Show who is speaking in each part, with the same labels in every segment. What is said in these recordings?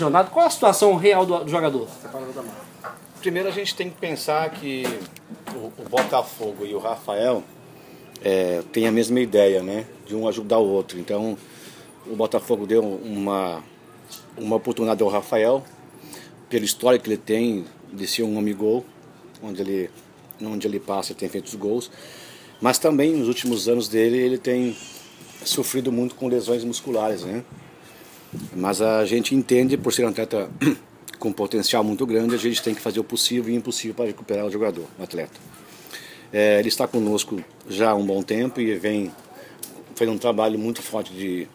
Speaker 1: Qual a situação real do jogador?
Speaker 2: Primeiro a gente tem que pensar que o Botafogo e o Rafael têm a mesma ideia, né? De um ajudar o outro. Então o Botafogo deu uma oportunidade ao Rafael, pela história que ele tem de ser um homem gol, onde ele passa tem feito os gols. Mas também nos últimos anos dele ele tem sofrido muito com lesões musculares, né? Mas a gente entende, por ser um atleta com potencial muito grande, a gente tem que fazer o possível e o impossível para recuperar o jogador, o atleta. Ele está conosco já há um bom tempo e vem fazendo um trabalho muito forte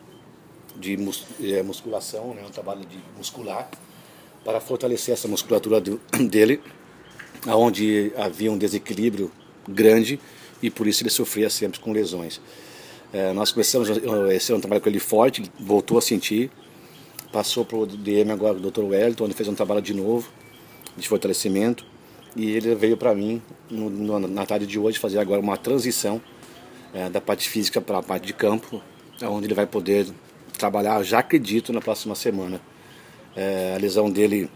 Speaker 2: de musculação, né? Um trabalho muscular, para fortalecer essa musculatura dele, onde havia um desequilíbrio grande e por isso ele sofria sempre com lesões. Nós começamos esse ano um trabalho com ele forte, voltou a sentir, passou para o DM agora, o Dr. Wellington, onde fez um trabalho de novo, de fortalecimento, e ele veio para mim na tarde de hoje fazer agora uma transição da parte física para a parte de campo, onde ele vai poder trabalhar, já acredito, na próxima semana. A lesão dele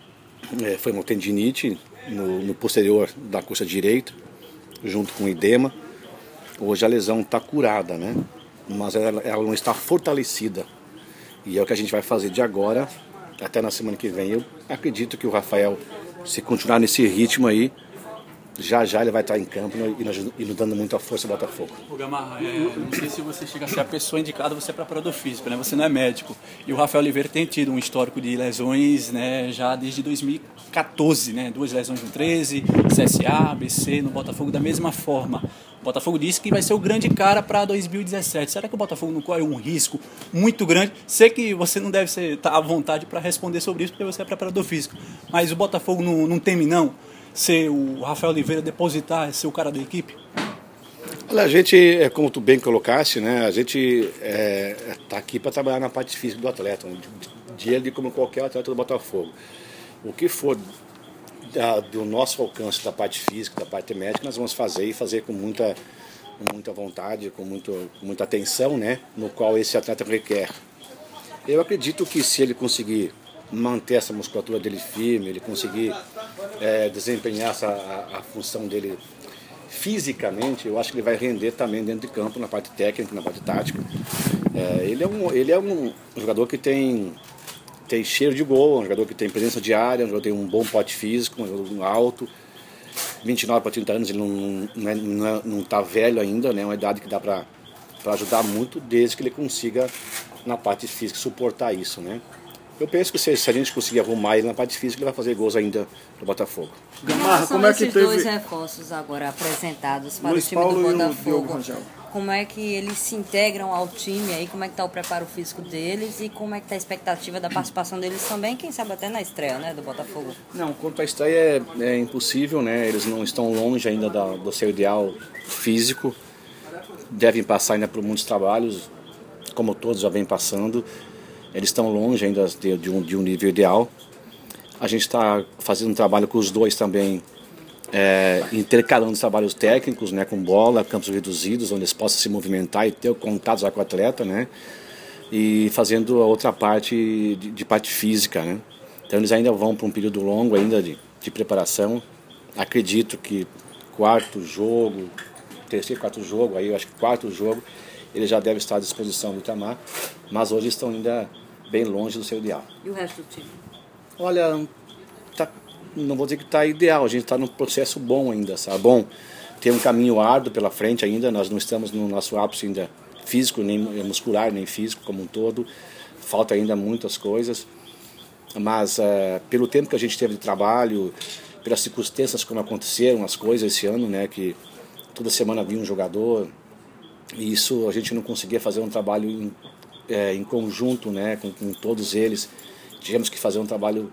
Speaker 2: foi uma tendinite no posterior da coxa direita, junto com edema. Hoje a lesão está curada, né? Mas ela não está fortalecida. E é o que a gente vai fazer de agora até na semana que vem. Eu acredito que o Rafael, se continuar nesse ritmo aí, já ele vai estar em campo e nos dando muita força ao Botafogo.
Speaker 3: O Gamarra, não sei se você chega a ser a pessoa indicada, você é preparador físico, né? Você não é médico. E o Rafael Oliveira tem tido um histórico de lesões, né, já desde 2014, né? 2 lesões no 13, CSA, ABC, no Botafogo da mesma forma. O Botafogo disse que vai ser o grande cara para 2017. Será que o Botafogo não corre um risco muito grande? Sei que você não deve estar à vontade para responder sobre isso, porque você é preparador físico. Mas o Botafogo não teme, não, ser o Rafael Oliveira depositar, ser o cara da equipe?
Speaker 2: Olha, a gente, como tu bem colocaste, né, a gente está aqui para trabalhar na parte física do atleta, de ele como qualquer atleta do Botafogo. O que for do nosso alcance da parte física, da parte médica, nós vamos fazer com muita vontade, com muita atenção, né, no qual esse atleta requer. Eu acredito que se ele conseguir manter essa musculatura dele firme, ele conseguir desempenhar a função dele fisicamente, eu acho que ele vai render também dentro de campo, na parte técnica, na parte tática. Ele é um jogador que tem cheiro de gol, um jogador que tem presença de área, um jogador que tem um bom pote físico, um jogador alto. 29 para 30 anos, ele não está velho ainda, né? É uma idade que dá para ajudar muito, desde que ele consiga, na parte física, suportar isso, né? Eu penso que se a gente conseguir arrumar ele na parte física, ele vai fazer gols ainda no Botafogo.
Speaker 4: Gamarra, como é que
Speaker 5: esses dois reforços agora apresentados para
Speaker 4: Luiz
Speaker 5: o time
Speaker 4: Paulo
Speaker 5: do
Speaker 4: e o
Speaker 5: Botafogo?
Speaker 4: Diogo Rangel?
Speaker 5: Como é que eles se integram ao time aí? Como é que está o preparo físico deles? E como é que está a expectativa da participação deles também? Quem sabe até na estreia, né, do Botafogo?
Speaker 2: Não, quanto à estreia é impossível, né? Eles não estão longe ainda do seu ideal físico. Devem passar ainda por muitos trabalhos, como todos já vêm passando. Eles estão longe ainda de um nível ideal. A gente está fazendo um trabalho com os dois também, intercalando os trabalhos técnicos, né, com bola, campos reduzidos, onde eles possam se movimentar e ter contatos com o atleta, né, e fazendo a outra parte de parte física, né. Então eles ainda vão para um período longo ainda de preparação. Acredito que terceiro, quarto jogo, aí eu acho que quarto jogo, ele já deve estar à disposição do Itamar, mas hoje estão ainda bem longe do seu ideal.
Speaker 5: E o resto do time?
Speaker 2: Olha, não vou dizer que está ideal, a gente está num processo bom ainda, sabe? Bom, tem um caminho árduo pela frente ainda, nós não estamos no nosso ápice ainda físico, nem muscular, nem físico como um todo, falta ainda muitas coisas, mas pelo tempo que a gente teve de trabalho, pelas circunstâncias como aconteceram as coisas esse ano, né, que toda semana vinha um jogador, e isso a gente não conseguia fazer um trabalho em conjunto, né, com todos eles. Tivemos que fazer um trabalho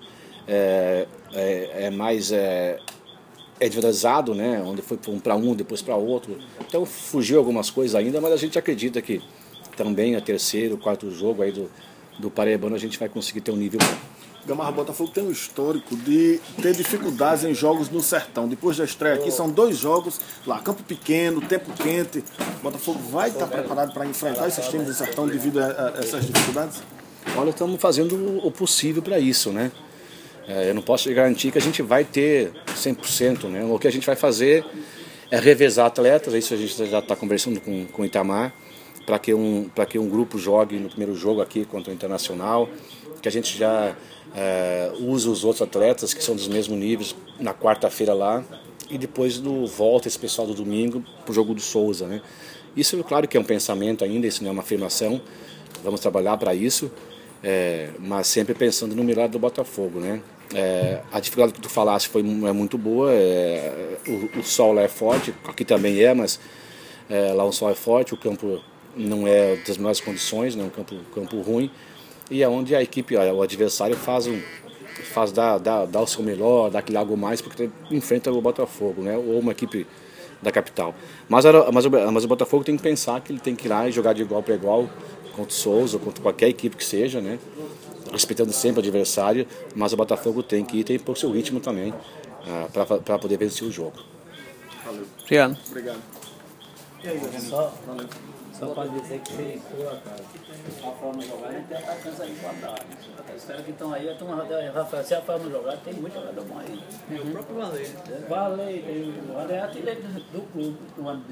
Speaker 2: mais individualizado, né, onde foi para um, depois para outro. Então fugiu algumas coisas ainda, mas a gente acredita que também a terceiro, quarto jogo aí do Paraibano a gente vai conseguir ter um nível bom.
Speaker 4: Gamarra, Botafogo tem um histórico de ter dificuldades em jogos no Sertão. Depois da estreia aqui, são 2 jogos lá, campo pequeno, tempo quente. Botafogo vai estar preparado para enfrentar esses times do Sertão devido a essas dificuldades?
Speaker 2: Olha, estamos fazendo o possível para isso, né? Eu não posso garantir que a gente vai ter 100%, né? O que a gente vai fazer é revezar atletas, isso a gente já está conversando com o Itamar, para que um grupo jogue no primeiro jogo aqui contra o Internacional, que a gente já use os outros atletas que são dos mesmos níveis na quarta-feira lá, e depois volta esse pessoal do domingo para o jogo do Souza, né? Isso, claro que é um pensamento ainda, isso não é uma afirmação, vamos trabalhar para isso, mas sempre pensando no melhor do Botafogo, né? A dificuldade que tu falaste é muito boa, o sol lá é forte, aqui também mas lá o sol é forte, o campo não é das melhores condições, né? Um campo ruim, e é onde a equipe, o adversário faz dar o seu melhor, dá aquele algo mais, porque enfrenta o Botafogo, né? Ou uma equipe da capital. Mas o Botafogo tem que pensar que ele tem que ir lá e jogar de igual para igual contra o Souza, contra qualquer equipe que seja, né? Respeitando sempre o adversário, mas o Botafogo tem que pôr o seu ritmo também para poder vencer o jogo.
Speaker 4: Valeu.
Speaker 3: Obrigado.
Speaker 4: Obrigado.
Speaker 6: E aí, só para dizer que a forma de jogar, a gente tem atacantes aí guardados. Os caras que estão aí, Rafael, se a forma de jogar, tem muito jogador bom aí. O próprio Valei. Valei, tem o Valei é artilheiro do clube no ano